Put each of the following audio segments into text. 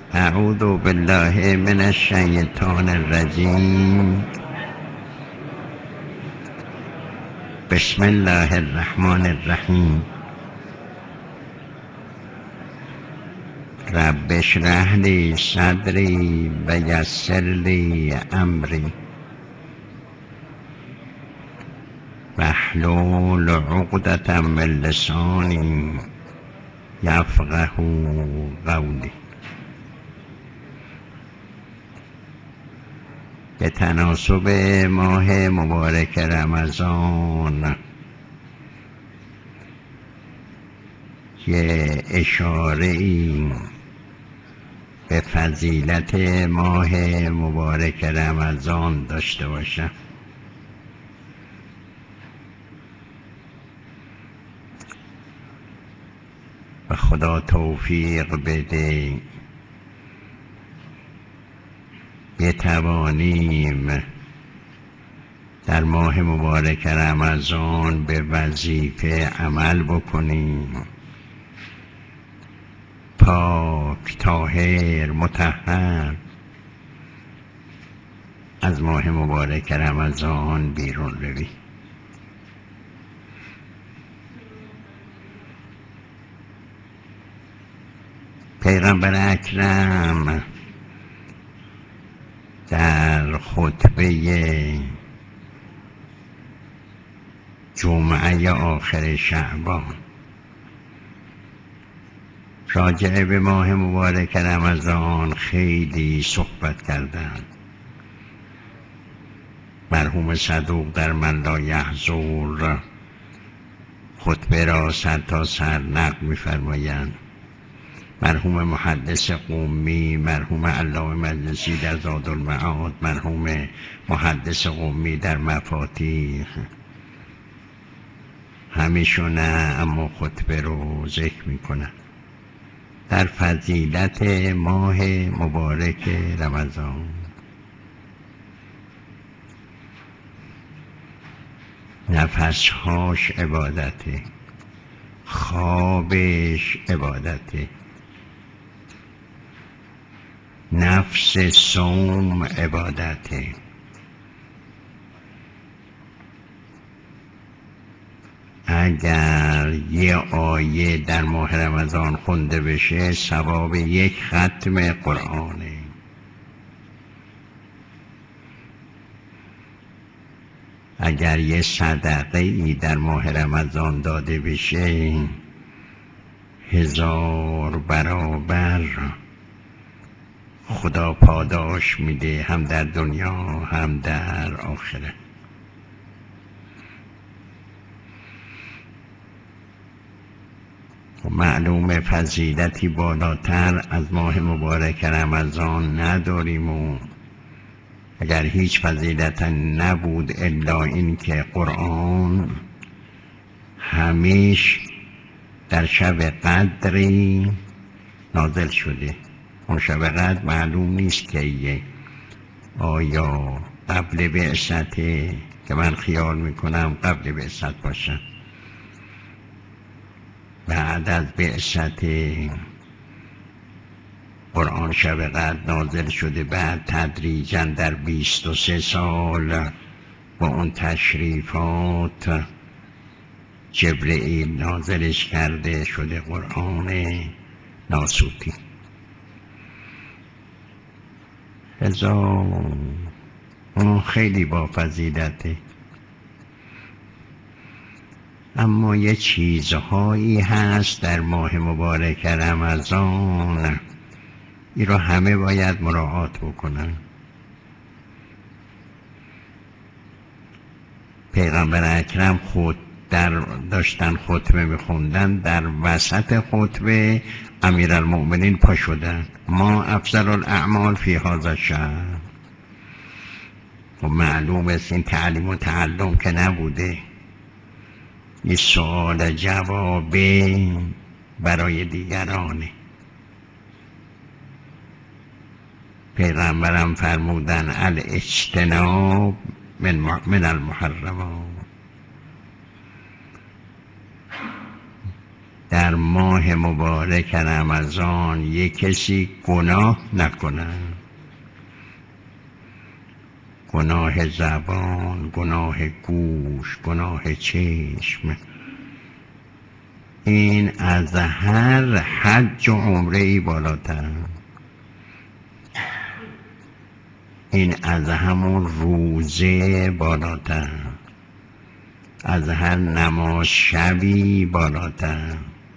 اعوذ بالله من الشیطان الرجیم. بسم الله الرحمن الرحیم. رب اشرح لی صدری و یسر لی امری واحلل عقدة من لسانی یفقهوا قولی. به تناسب ماه مبارک رمضان یه اشاره‌ای به فضیلت ماه مبارک رمضان داشته باشم. و خدا توفیق بده بتوانیم در ماه مبارک رمضان به وظیفه عمل بکنیم، پاک طاهر مطهر از ماه مبارک رمضان بیرون روی. پیغمبر اکرم در خطبه جمعه آخر شعبان راجع به ماه مبارک رمضان خیلی صحبت کردند. مرحوم صدوق در من لا یحضر خطبه را سر تا سر نقل می‌فرمایند. مرحوم محدث قمی، مرحوم علامه مجلسی در زادالمعاد، مرحوم محدث قمی در مفاتیح، همیشون اما خطبه رو ذکر میکنن در فضیلت ماه مبارک رمضان. نفسهاش عبادته، خوابش عبادته، نفس صوم عبادته. اگر یه آیه در ماه رمضان خونده بشه ثواب یک ختم قرآنه. اگر یه صدقه ای در ماه رمضان داده بشه 1000 برابر خدا پاداش میده، هم در دنیا هم در آخرت. معلوم فضیلتی بالاتر از ماه مبارک رمضان نداریم و اگر هیچ فضیلت نبود الا این که قرآن همیش در شب قدری نازل شده. اون شب قدر معلوم نیست که آیا قبل بعثته، که من خیال میکنم قبل بعثت باشه، بعد از بعثت قرآن شب قدر نازل شده، بعد تدریجاً در 23 سال با اون تشریفات جبرئیل نازلش کرده شده قرآن ناسوتی. اون خیلی با فضیلته. اما یه چیزهایی هست در ماه مبارک رمضان، این رو همه باید مراعات بکنن. پیغمبر اکرم داشتن خطبه میخوندن، در وسط خطبه امیرالمؤمنین پا شدن، ما افضل الاعمال فی هذا الشهر. و معلوم است این تعلیم و تعلم که نبوده، این سوال جوابه برای دیگرانه. پیغمبرم فرمودن الاجتناب من المحرمات. در ماه ماه مبارک رمضان یک کسی گناه نکنه، گناه زبان، گناه گوش، گناه چشم، این از هر حج و عمره ای بالاتر، این از همون روزه بالاتر، از هر نماز شبی بالاتر،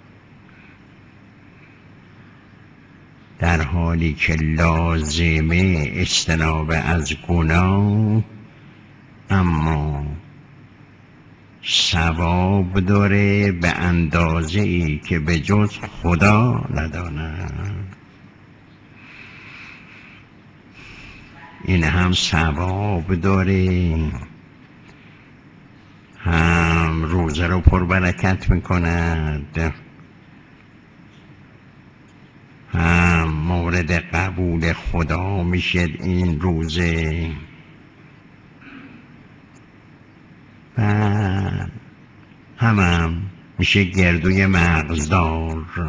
در حالی که لازمه اجتناب از گناه، اما ثواب داره به اندازه ای که به جز خدا نداند. این هم ثواب داره، هم روزه رو پربرکت میکند، هم مورد قبول خدا میشه این روزه، و هم میشه گردوی مغزدار.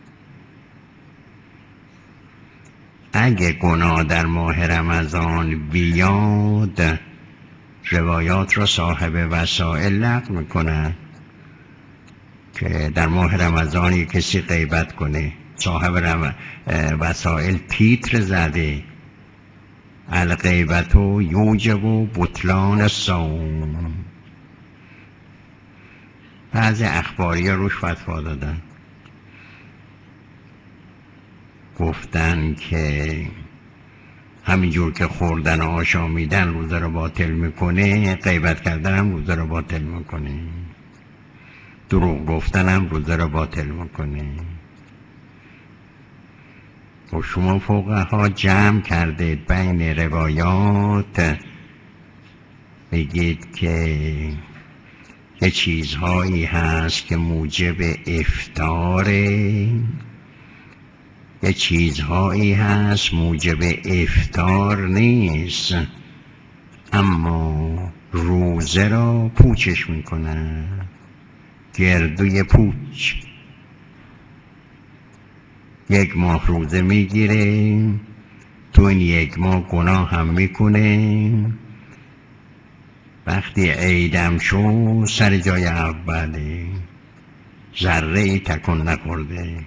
اگه گناه در ماه رمضان بیاد، روایات را صاحب وسائل نقل میکنن که در ماه رمضان کسی غیبت کنه، صاحب وسائل تیتر زده الغیبت یوجب بطلان الصوم. بعضی اخباری ها روش فتوا دادن، گفتن که همینجور که خوردن و آشامیدن روزه رو باطل میکنه، غیبت کردن هم روزه رو باطل میکنه، دروغ گفتن هم روزه رو باطل میکنه. و شما فقها جمع کردید بین روایات، بگید که یه چیزهایی هست که موجب افطاره، یه چیزهایی هست موجب افطار نیست اما روزه را پوچش میکنه، گردوی پوچ. یک ماه روزه میگیره، تو این یک ماه گناه هم میکنه، وقتی عیدم شو سر جای اوله، ذره ای تکون نخورده.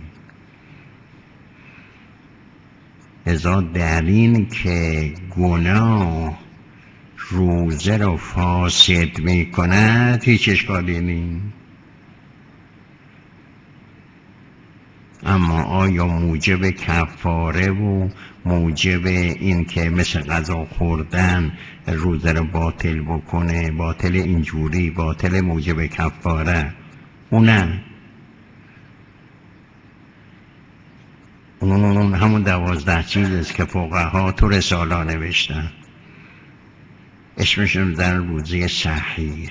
لذا در این که گناه روزه رو فاسد میکند هیچ اشکالی نیست، اما آیا موجب کفاره و موجب این که مثل غذا خوردن روزه رو باطل بکنه، باطل اینجوری، باطل موجب کفاره؟ اون همون 12 چیز است که فقها تو رساله نوشتن، اسمشون در روزه صحیح.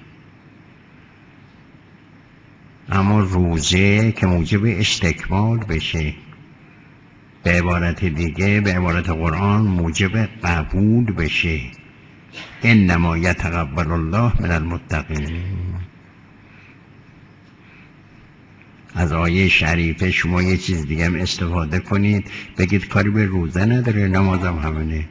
اما روزه که موجب استکمال بشه، به عبارت دیگه، به عبارت قرآن موجب قبول بشه، انما یتقبل الله من المتقین. از آیه شریفه شما یه چیز دیگه هم استفاده کنید، بگید کاری به روزه نداره، نمازم همونه.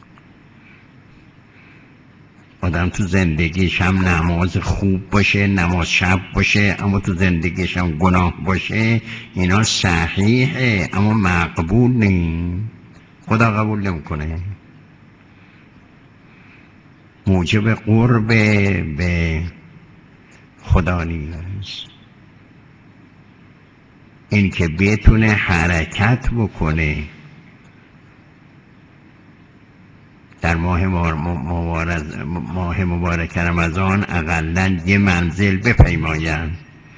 آدم تو زندگیش هم نماز خوب باشه، نماز شب باشه، اما تو زندگیش هم گناه باشه، اینا صحیحه اما مقبول نیست، خدا قبول نمیکنه. موجب قرب به خدا نیست. این که بتونه حرکت بکنه در ماه مبارک رمضان، اقلن یه منزل بپیماید،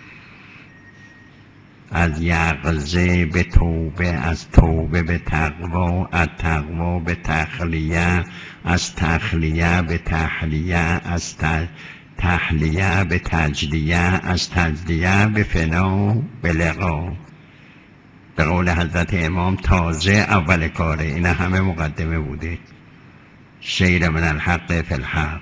از یقظه به توبه، از توبه به تقوا، از تقوا به تخلیه، از تخلیه به تحلیه، از تحلیه به تجلیه، از تجلیه به فنا به لقا. به قول حضرت امام تازه اول کاره، این همه مقدمه بوده. سیر من الحق فی الحق،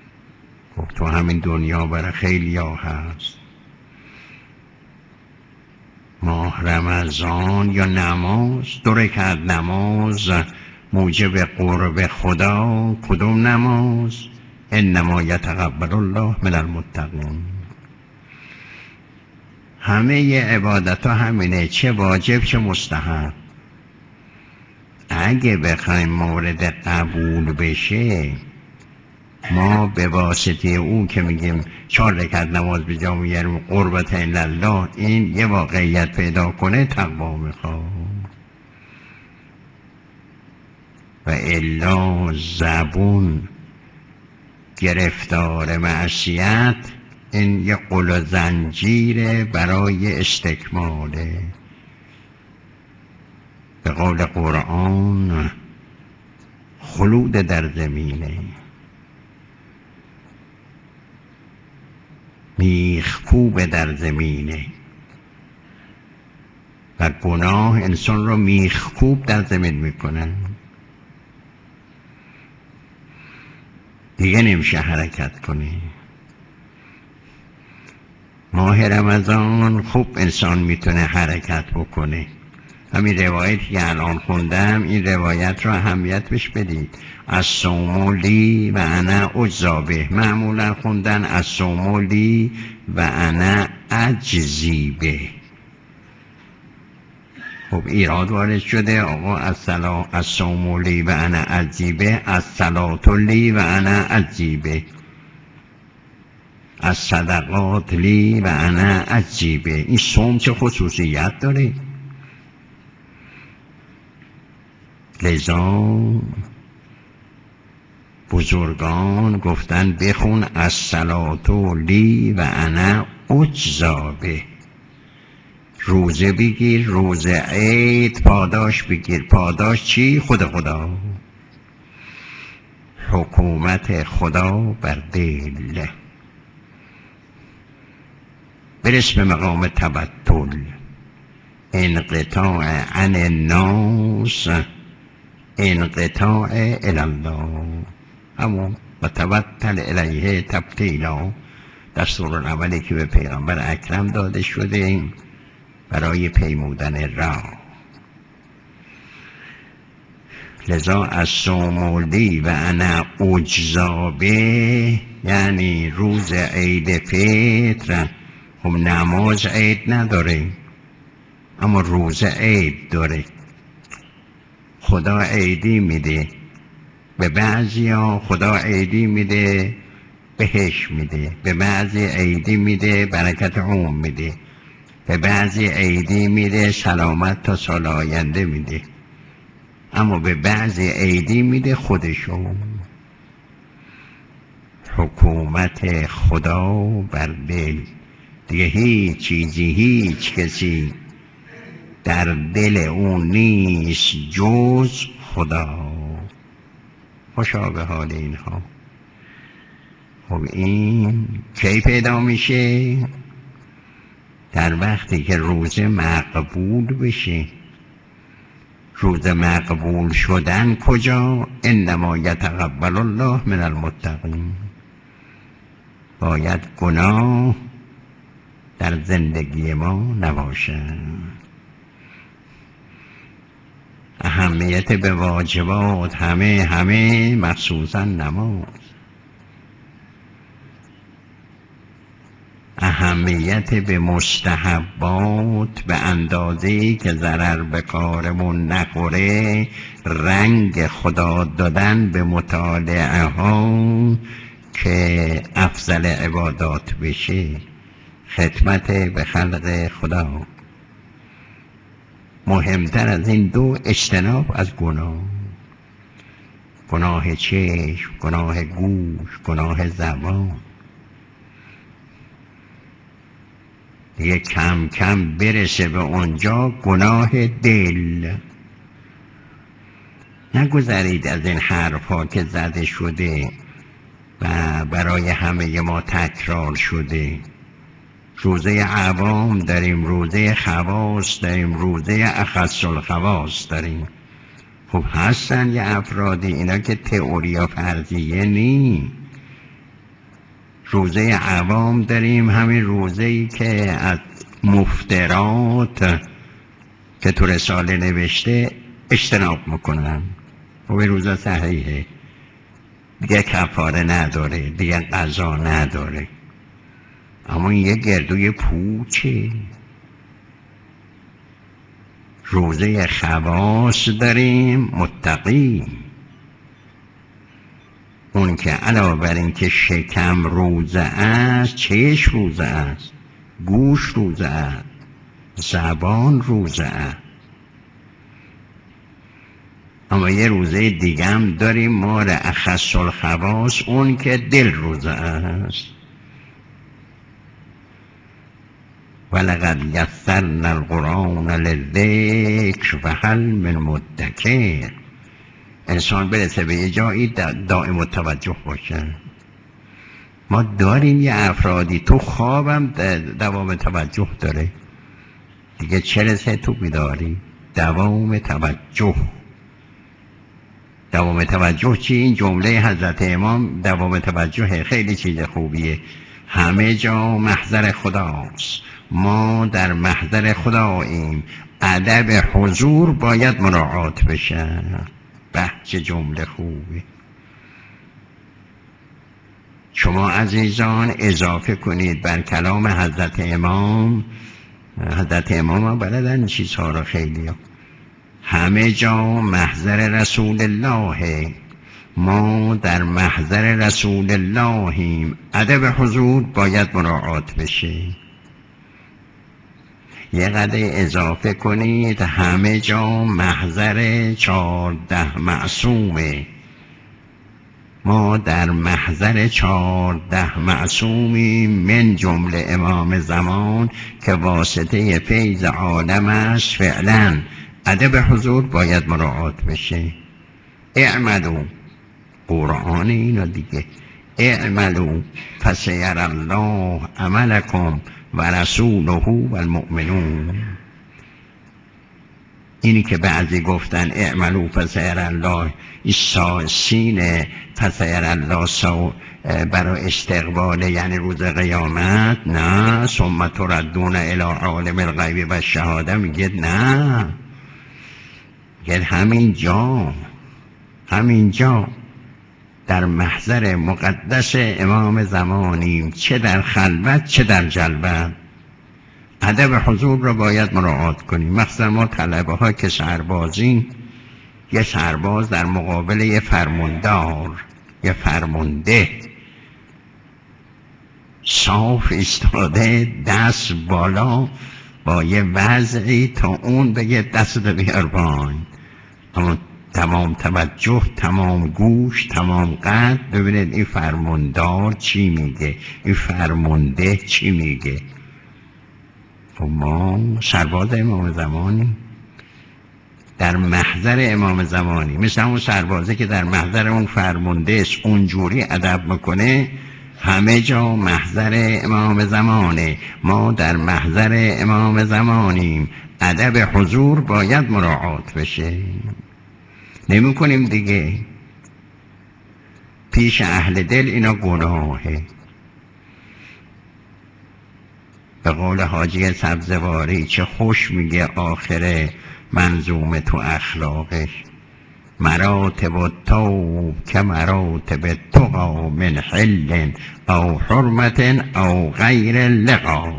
تو همین دنیا برای خیلی ها هست. ماه رمضان یا نماز، 2 رکعت نماز موجب قرب خدا کدوم نماز؟ انما یتقبل الله من المتقین. همه عبادت ها همینه، چه واجب چه مستحب. اگه بخوایم مورد قبول بشه، ما به واسطه او که میگیم 4 رکعت نماز به جا میاریم قربت الله، این یه واقعیت پیدا کنه تقوا میخواد. و الا زبون گرفتار معصیت، این یه قل و زنجیره برای استکماله. به قول قرآن خلود در زمینه، میخکوب در زمینه. و گناه انسان رو میخکوب در زمین میکنن، دیگه نمیشه حرکت کنه. ماه رمضان خوب انسان میتونه حرکت بکنه. همین روایتی که الان خوندم، این روایت رو اهمیت بهش بدید. الصوم لی و انا اجزی به. معمولا خوندن الصوم لی و انا اجزی به. خب ایراد وارد شده، آقا الصوم لی و انا اجزی به، الصلاة لی و انا اجزی به، الصدقات لی و انا اجزی به. این صوم چه خصوصیت داره؟ لذا بزرگان گفتن بخون الصلاة لی و انا اجزی به. روزه بگیر، روزه عید پاداش بگیر. پاداش چی؟ خدا. حکومت خدا بر دل. برس به مقام تبتل، انقطاع عن الناس، انقطاع الالله. همون و توتل الیه تبتیلا، دستورالعملی که به پیغمبر اکرم داده شده برای پیمودن راه. لذا الصوم لی و انا اجزی به، یعنی روز عید فطر. خب نماز عید نداره، اما روز عید داره. خدا عیدی میده به بعضیا، خدا عیدی میده بهش میده، به بعضی عیدی میده برکت عموم میده، به بعضی عیدی میده سلامت تا سال آینده میده، اما به بعضی عیدی میده خودشون. حکومت خدا بر دل. دیگه هیچ چیزی، هیچ کسی در دل اون نیست جز خدا. خوشا به حال اینها. خب این کی پیدا میشه؟ در وقتی که روزه مقبول بشه. روزه مقبول شدن کجا؟ انما یتقبل الله من المتقین. باید گناه در زندگی ما نباشد. اهمیت به واجبات همه مخصوصا نماز. اهمیت به مستحبات به اندازه‌ای که ضرر به کارمون نخوره. رنگ خدا دادن به مطالعه ها که افضل عبادات بشه. خدمت به خلق خدا. مهمتر از این دو اجتناب از گناه. گناه چشم، گناه گوش، گناه زبان. دیگه کم کم برسه به اونجا گناه دل. نگذارید از این حرف ها که زده شده و برای همه ما تکرار شده. روزه عوام داریم، روزه خواص داریم، روزه اخص الخواص داریم. خب هستن یه افرادی، اینا که تئوری و فرضیه نی. روزه عوام داریم، همین روزه‌ای که از مفترات که تو رساله نوشته اجتناب میکنن و به روزا صحیحه، دیگه کفاره نداره، دیگه قضا نداره. اما این یه گردوی پوچه. روزه خواص داریم متقی، اون که علاوه بر این که شکم روزه است، چشم روزه است، گوش روزه است، زبان روزه است. اما یه روزه دیگه هم داریم ما را اخص الخواص، اون که دل روزه است. ولقد یسرنا القرآن للذکر فهل من مدکر. انسان برسه به یه جایی دائم التوجه باشه. ما داریم یه افرادی تو خوابم دوام توجه داره، دیگه چه رسه تو بیداری؟ دوام توجه. دوام توجه چی؟ این جمله حضرت امام دوام توجه خیلی چیز خوبیه. همه جا محضر خداست، ما در محضر خداییم، ادب حضور باید مراعات بشه. به چه جمله خوبه. شما عزیزان اضافه کنید بر کلام حضرت امام. حضرت امام ها بلدن چیزها را خیلی ها. همه جا محضر رسول الله، ما در محضر رسول اللهیم، ادب حضور باید مراعات بشه. یه قدر اضافه کنید همه جا محضر 14 معصومه، ما در محضر 14 معصومیم، من جمله امام زمان که واسطه فیض عالم است. فعلا ادب حضور باید مراعات بشه. اعملوا، قرآن اینا دیگه، اعملوا فسیر الله عملکم و رسوله و المؤمنون. اینی که بعضی گفتن اعملوا فسیر الله، سین فسیر الله برای استقبال یعنی روز قیامت، نه. ثم تردون الی عالم الغیب و الشهاده، میگه نه، میگه همینجا در محضر مقدس امام زمانیم، چه در خلوت چه در جلوت. ادب حضور را باید مراعات کنیم. مثلا ما طلبه ها که سربازیم، یه سرباز در مقابل یه فرماندار، یه فرمانده صاف ایستاده، دست بالا با یه وضعی تا اون بگه دست بیار پایین، اما تمام توجه، تمام گوش، تمام قلب. ببینید این فرماندار چی میگه، این فرمانده چی میگه. و ما سرباز امام زمانی، در محضر امام زمانی، مثل اون سربازه که در محضر اون فرمانده است اونجوری ادب میکنه. همه جا محضر امام زمانه، ما در محضر امام زمانیم، ادب حضور باید مراعات بشه. نمی کنیم دیگه. پیش اهل دل اینا گناهه. به قول حاجی سبزواری چه خوش میگه آخر منظومه تو اخلاقش، مراتب التوب که مراتب تقا من حل او حرمت او غیر لقا.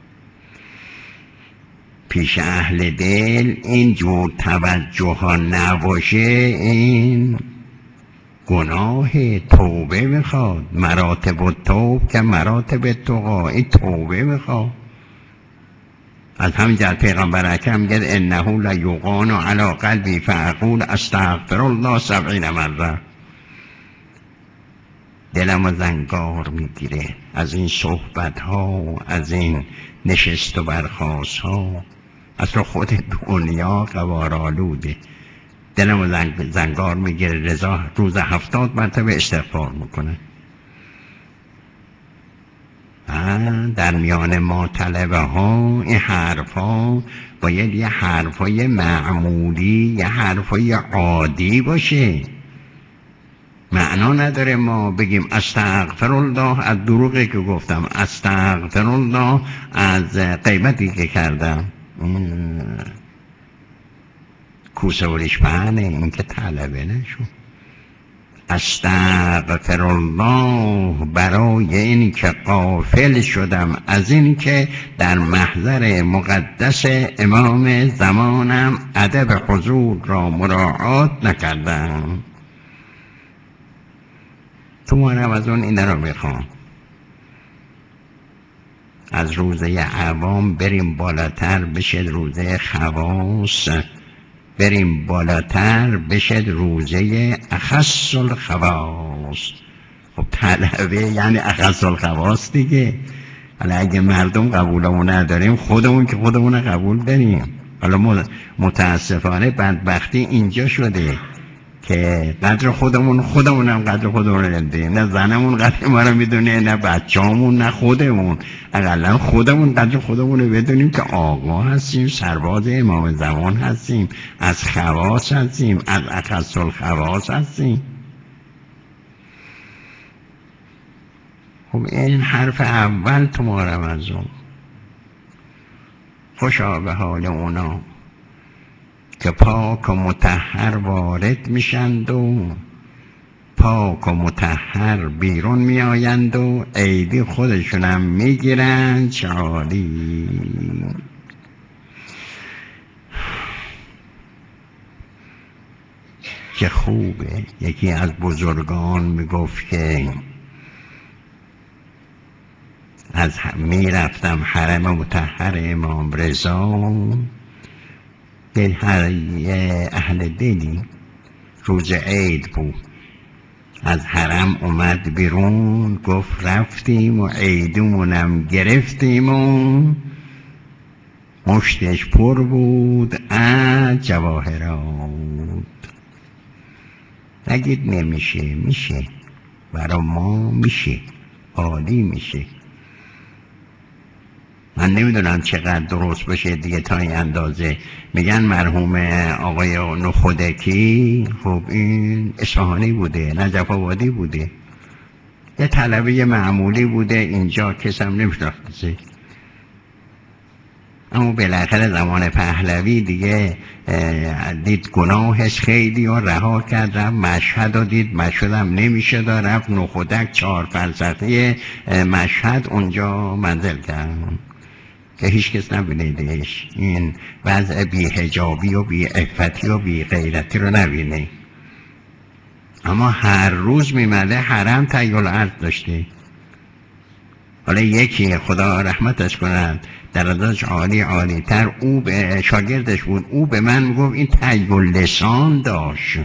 پیش اهل دل این جور توجه ها نباشه، این گناه. توبه میخواد. مراتب التوب که مراتب تقا، این توبه میخواد. از همین جهت پیغمبر اکرم میگه انه لیغان علی قلبی فاقول استغفر الله 70 مره. دلم زنگار میگیره از این صحبت ها، از این نشست و برخاست ها. اصلا خود دنیا غبارآلوده. دلم زنگار میگیره. رضا روز 70 مرتبه استغفار میکنه. در میان ما طلبه ها این حرف ها باید یه حرفای معمولی، یه حرفای عادی باشه. معنا نداره ما بگیم استغفر الله از دروغی که گفتم، استغفر الله از غیبتی که کردم. کوسه و ریش پهنه، این که طلبه نشون. استغفر الله برای این که غافل شدم از این که در محضر مقدس امام زمانم ادب حضور را مراعات نکردم. تو ماه رمضان این را میخوام از روزه عوام بریم بالاتر بشه روزه خواص، بریم بالاتر بشه روزه اخص الخواص. خب طلبه یعنی اخص الخواص دیگه. حالا اگه مردم قبولمون نداریم، خودمون که خودمون قبول داریم. حالا متاسفانه بدبختی اینجا شده که قدر خودمونم قدر خودمون رو نمیدونیم، نه زنمون قدر ما رو میدونه، نه بچه‌مون، نه خودمون. اقلا خودمون قدر خودمون رو بدونیم که آقا هستیم، سرباز امام زمان هستیم، از خواص هستیم، از اخص الخواص هستیم. خب این حرف اول تو ماه رمضان. خوشا به حال اونا که پاک و مطهر وارد میشند و پاک و مطهر بیرون میآیند و عیدی خودشونم میگیرند. چالی که خوبه. یکی از بزرگان میگفت که از میرفتم حرم مطهر امام رضا، به هر اهل دلی روز عید بود، از حرم اومد بیرون، گفت رفتیم و عیدمونم گرفتیم و مشتش پر بود از جواهرات. نگید نمیشه، میشه، برا ما میشه، عالی میشه. من نمیدونم چقدر درست باشه دیگه تا این اندازه. میگن مرحوم آقای نخودکی، خب این اصفهانی بوده، نجف آبادی بوده، یه طلبه معمولی بوده اینجا، کسم نمیشناسه. اما بالاخره زمان پهلوی دیگه دید گناهش خیلی و رها کرد، رفت مشهد و دید مشهد هم نمیشه، رفت نخودک 4 فرسخی مشهد اونجا منزل کرد که هیچ کس نبینیدش. این وضع بی حجابی و بی عفتی و بی غیرتی رو نبینه. اما هر روز میمده حرم تحیل عرض داشته. حالا یکی خدا رحمتش کند درجهش عالی تر، او به شاگردش بود، او به من میگفت این تحیل لسان داشت.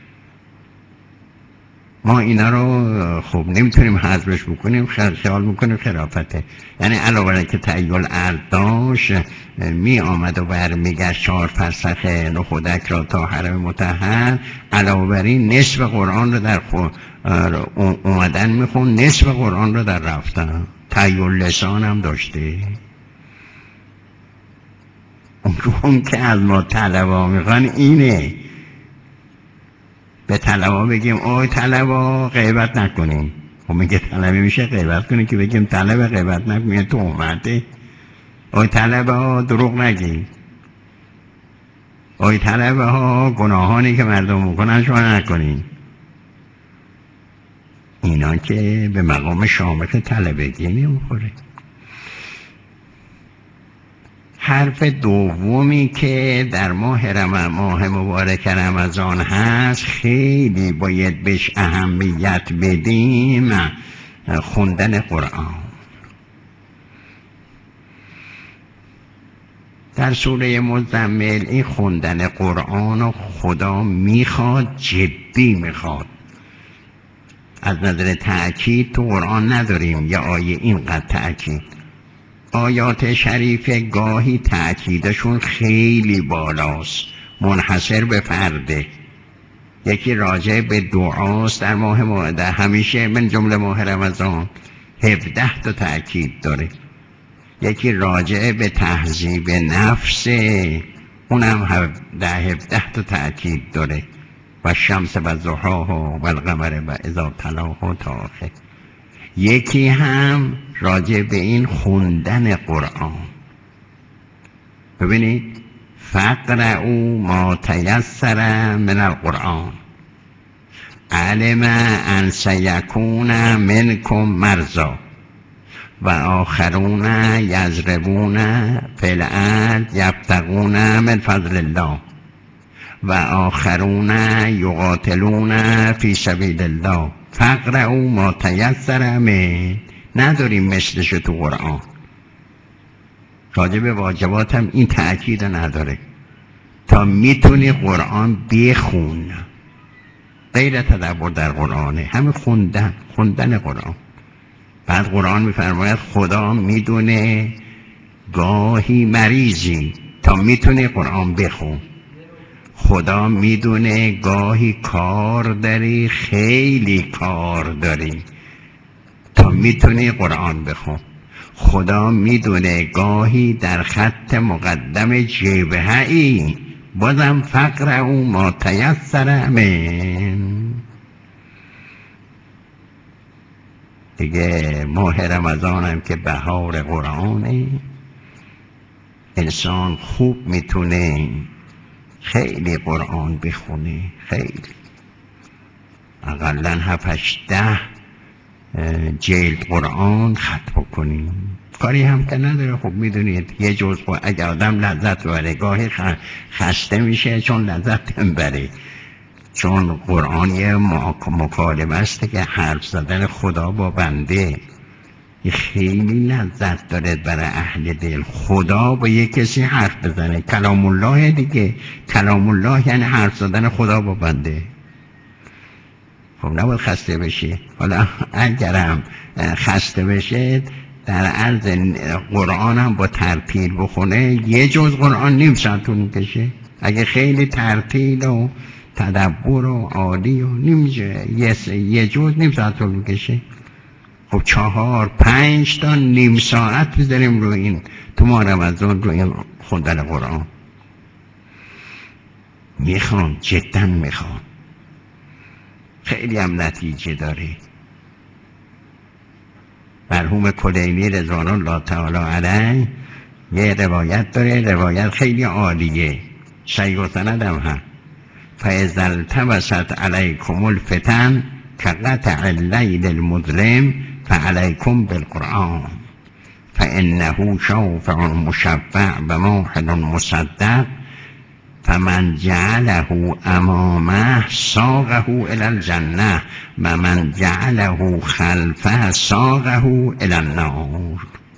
ما اینا رو خب نمیتونیم حذفش بکنیم، خیال میکنیم خرافته. یعنی علاوه بر که تحیل عرض داشت، می آمد و برمیگشت 4 فرسخ نخودک را تا حرم مطهر، علاوه بر این نصف قرآن رو در اومدن میخون، نصف قرآن رو در رفتن. تحیل لسان هم داشته. اون که از ما طلبا میخوان اینه، به طلبا بگیم اوی طلبا غیبت نکنیم. خب میگه طلبه میشه غیبت کنیم که بگیم طلبه غیبت نکنیم تو اومده. اوی طلبا دروغ نگیم. اوی طلبه ها گناهانی که مردم میکنن شما نکنیم. اینا که به مقام شامخ طلبگی نمیخوره. حرف دومی که در ماه مبارک رمضان هست، خیلی باید بهش اهمیت بدیم، خوندن قرآن. در سوره مزمل این خوندن قرآن رو خدا میخواد، جدی میخواد. از نظر تأکید تو قرآن نداریم یه آیه اینقدر تأکید. آیات شریفه گاهی تأکیدشون خیلی بالاست، منحصر به فرده. یکی راجع به دعاست در در همیشه من جمله ماه رمضان 17 تا تأکید داره. یکی راجع به تهذیب نفس، اونم 17 تا تأکید داره. و شمس و ضحاها و القمر و اذا تلاها تا آخر. یکی هم راجع به این خوندن قرآن. ببینید فقرؤوا ما تیسر من القرآن علم ان سیکون منکم مرضی و آخرون یضربون فی الارض یبتغون من فضل الله و آخرون یقاتلون فی سبیل الله فقرؤوا ما تیسر من. نداریم مثلش تو قرآن. راجع به واجبات هم این تأکید نداره تا میتونی قرآن بخون. غیر تدبر در قرآنه، همه خوندن قرآن. بعد قرآن میفرماید خدا میدونه گاهی مریضی تا میتونی قرآن بخون. خدا میدونه گاهی کار داری، خیلی کار داری تا میتونی قرآن بخون. خدا میدونه گاهی در خط مقدم جبهه‌ای، بازم فقرؤوا ما تیسر من. دیگه ماه رمضان هم که بهار قرآنه، انسان خوب میتونه خیلی قرآن بخونه، خیلی اقلن 7-8 جلد قرآن ختم کنیم. کاری هم که نداره. خب میدونید یه جزء اگه آدم لذت بره گاهی خسته میشه چون لذت نمیبره. چون قرآن یه مکالمه است که حرف زدن خدا با بنده خیلی لذت داره برای اهل دل. خدا با یه کسی حرف بزنه، کلام الله دیگه. کلام الله یعنی حرف زدن خدا با بنده. خب نباید خسته بشه. حالا اگرم خسته بشه در عرض قرآن هم با ترتیل بخونه، یه جز قرآن نیم ساعت طول میکشه. اگه خیلی ترتیل و تدبر و عالی و یه جز نیم ساعت طول میکشه. خب 4-5 تا نیم ساعت بذاریم رو این تو ماه رمضان رو این خوندن قرآن. میخوام، جدا میخوام، خیلی هم نتیجه داره. مرحوم کلینی رضوان الله تعالی علیه یه روایت داره، روایت خیلی عالیه، صحیح و سند هم. فاذا التبست علیکم الفتن کقطع اللیل المظلم فعلیکم بالقرآن فانه شافع مشفع و ماحل مصدق فمن جعله امامه ساقه الی الجنه و من جعله خلفه ساقه الی النار.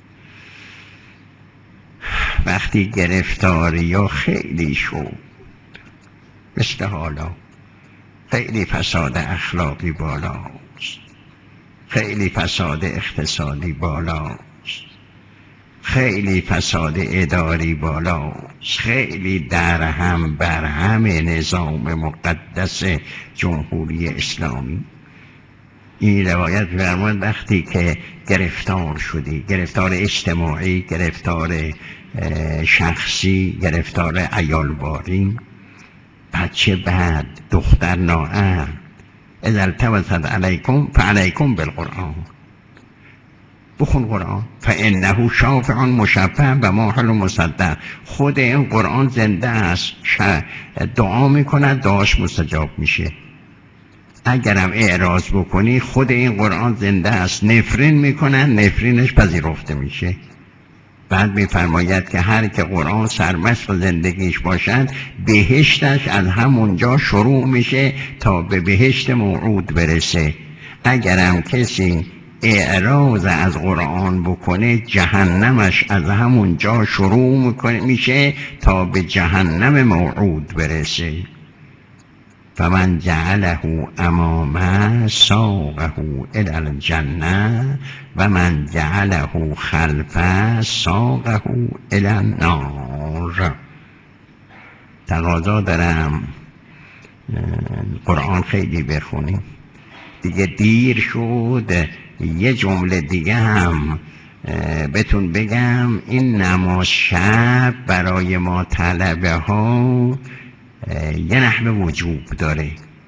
وقتی گرفتاری ها خیلی شد، مثل حالا خیلی فساد اخلاقی بالاست، خیلی فساد اقتصادی بالاست، خیلی فساد اداری بالاست، خیلی درهم برهم نظام مقدس جمهوری اسلامی. این روایت فرمان وقتی که گرفتار شدی، گرفتار اجتماعی، گرفتار شخصی، گرفتار عیالباری، بچه بد، دختر نااهل، اذا التبست علیکم فعلیکم بالقرآن، بخون قرآن. فانه شافع مشفع و ماحل مصدق. خود این قرآن زنده است، دعا میکند، دعاش مستجاب میشه. اگرم اعراض بکنی خود این قرآن زنده است، نفرین میکنن، نفرینش پذیرفته میشه. بعد میفرماید که هر که قرآن سرمشق زندگیش باشد بهشتش از همونجا شروع میشه تا به بهشت موعود برسه. اگرم کسی اعراض از قرآن بکنه جهنمش از همونجا شروع میشه تا به جهنم موعود برسه. فمن جعله امامه ساقه الی الجنه و من جعله خلفه ساقه الی النار. تقاضا دارم قرآن خیلی بخونیم. دیگه دیر شد. یه جمله دیگه هم بهتون بگم، این نماز شب برای ما طلبه ها یه نحوه وجوب داره.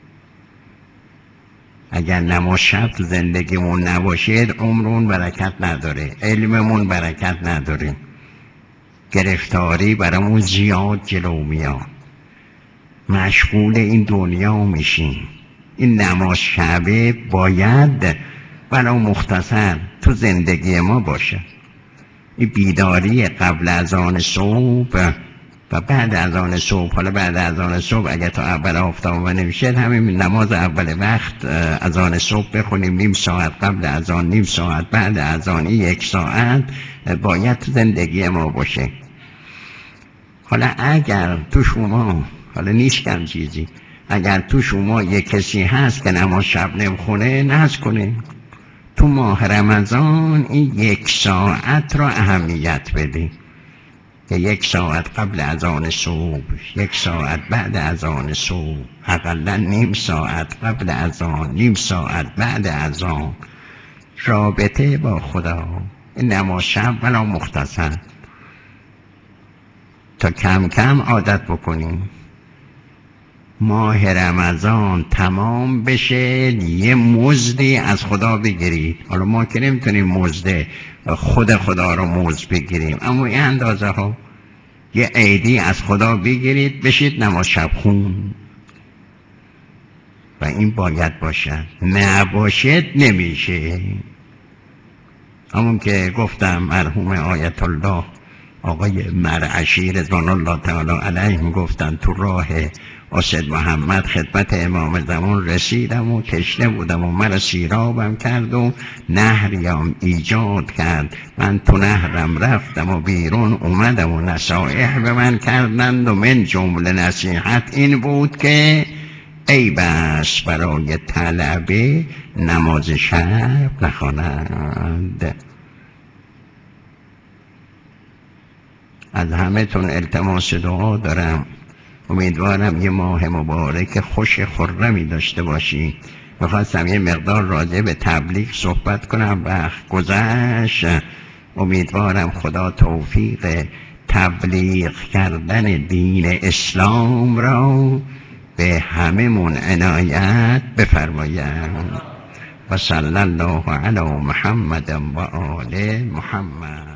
اگر نماز شب تو زندگیمون نباشید عمرمون برکت نداره، علممون برکت نداره، گرفتاری برامون زیاد جلو میاد، مشغول این دنیا میشیم. این نماز شبه باید ولو مختصر تو زندگی ما باشه. این بیداری قبل از آن صبح و بعد از آن صبح، حالا بعد از آن صبح اگر تا اول آفتاب نمیشه همین نماز اول وقت از آن صبح بخونیم، نیم ساعت قبل از آن، نیم ساعت بعد از آن، 1 ساعت باید تو زندگی ما باشه. حالا اگر تو شما، حالا نیست کم چیزی، اگر تو شما یک کسی هست که نماز شب نمیخونه، نذر کنه تو ماه رمضان این 1 ساعت را اهمیت بده، که 1 ساعت قبل از آن صبح، 1 ساعت بعد از آن صبح، حداقل نیم ساعت قبل از آن، نیم ساعت بعد از آن، رابطه با خدا. این نماز شب ولو مختصر تا کم کم عادت بکنیم. ماه رمضان تمام بشه یه مزدی از خدا بگیرید. حالا ما که نمیتونیم مزد خدا رو مزد بگیریم، اما یه اندازه ها یه عیدی از خدا بگیرید، بشید نماز شب خون. و این باید باشد، نباشد نمیشه. همون که گفتم مرحوم آیت الله آقای مرعشی رضوان الله تعالی علیه گفتن تو راه اسد محمد خدمت امام زمان رسیدم و تشنه بودم و مرا سیرابم کرد و نهریم ایجاد کرد، من تو نهرم رفتم و بیرون اومدم و نصایح به من کردند و من جمله نصیحت این بود که ای بس برای طلبه نماز شب نخوانند. از همه تون التماس دعا دارم، امیدوارم یه ماه مبارک خوش خرمی داشته باشی. میخواستم یه مقدار راجع به تبلیغ صحبت کنم، وقت گذشت. امیدوارم خدا توفیق تبلیغ کردن دین اسلام را به هممون عنایت بفرماید. و صلی الله علی محمد و آل محمد.